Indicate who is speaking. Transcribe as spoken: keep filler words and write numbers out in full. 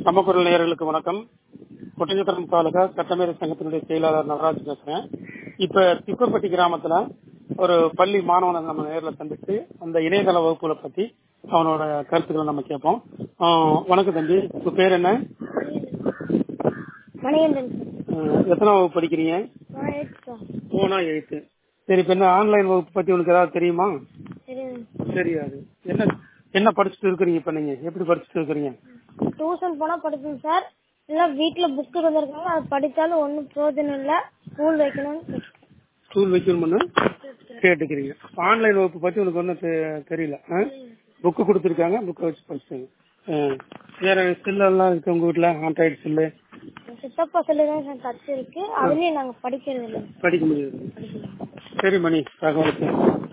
Speaker 1: சமக்குரல் நேயர்களுக்கு வணக்கம். ஒட்டஞ்சத்திரம் தாலுகா சட்டமேதை சங்கத்தினுடைய செயலாளர் நடராஜ் பேசுறேன். இப்ப திப்பப்பட்டி கிராமத்துல ஒரு பள்ளி மாணவனை நம்ம நேரில் சந்திச்சு அந்த இணையதள வகுப்புகளை பத்தி அவனோட கருத்துக்களை நம்ம கேட்போம். வணக்கம் தம்பி, உங்க பேர் என்ன? எத்தனை வகுப்பு படிக்கிறீங்க? போனா எயித்து. சரி, இப்ப என்ன ஆன்லைன் வகுப்பு பத்தி உனக்கு ஏதாவது தெரியுமா? தெரியாது. என்ன என்ன படிச்சுட்டு இருக்கிறீங்க? இப்ப நீங்க எப்படி படிச்சுட்டு இருக்கிறீங்க?
Speaker 2: டியூஷன் போனா படிப்பேன் சார். இல்ல வீட்டுல புக் இருந்திருக்காங்க, அது படிச்சாலும் ஒன்னும் பிரயோஜனம் இல்ல. ஸ்கூல் வைக்கணும்
Speaker 1: ஸ்கூல் வைக்கணும்னு கேட்டுக்கிறீங்க. ஆன்லைன் வகுப்பு பத்தி உனக்கு ஒன்னும் தெரியல. புக்கு கொடுத்துருக்காங்க, புக்கை வச்சு படிச்சுங்க. வேற செல்லு எல்லாம் இருக்கு உங்க வீட்டுல? ஆண்ட்ராய்டு செல்லு
Speaker 2: சித்தப்பா செல்லுதான் டச் இருக்கு, அதுலயும் நாங்க படிக்கிறது இல்லை.
Speaker 1: படிக்க முடியாது. சரி மணி, தகவலுக்கு